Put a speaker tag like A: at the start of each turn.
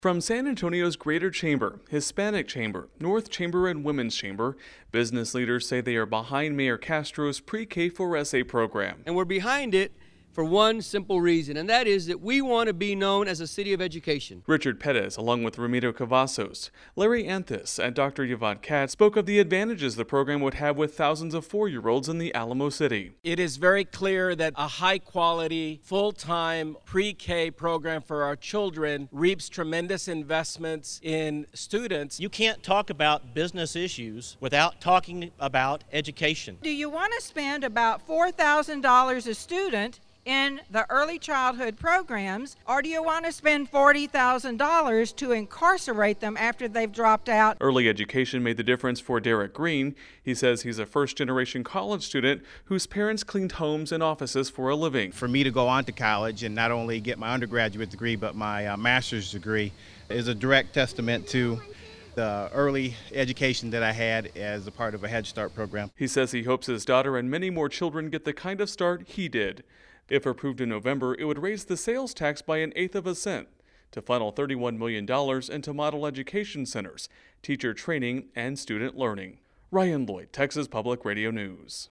A: From San Antonio's Greater Chamber, Hispanic Chamber, North Chamber, and Women's Chamber, business leaders say they are behind Mayor Castro's Pre-K4SA program.
B: And we're behind it for one simple reason, and that is that we want to be known as a city of education.
A: Richard Pettis, along with Ramiro Cavazos, Larry Anthus, and Dr. Yvonne Katz, spoke of the advantages the program would have with thousands of 4-year-olds in the Alamo City.
C: It is very clear that a high-quality, full-time pre-K program for our children reaps tremendous investments in students.
D: You can't talk about business issues without talking about education.
E: Do you want to spend about $4,000 a student in the early childhood programs, or do you want to spend $40,000 to incarcerate them after they've dropped out?
A: Early education made the difference for Derek Green. He says he's a first-generation college student whose parents cleaned homes and offices for a living.
F: For me to go on to college and not only get my undergraduate degree but my master's degree is a direct testament to the early education that I had as a part of a Head Start program.
A: He says he hopes his daughter and many more children get the kind of start he did. If approved in November, it would raise the sales tax by 1/8 of a cent to funnel $31 million into model education centers, teacher training, and student learning. Ryan Lloyd, Texas Public Radio News.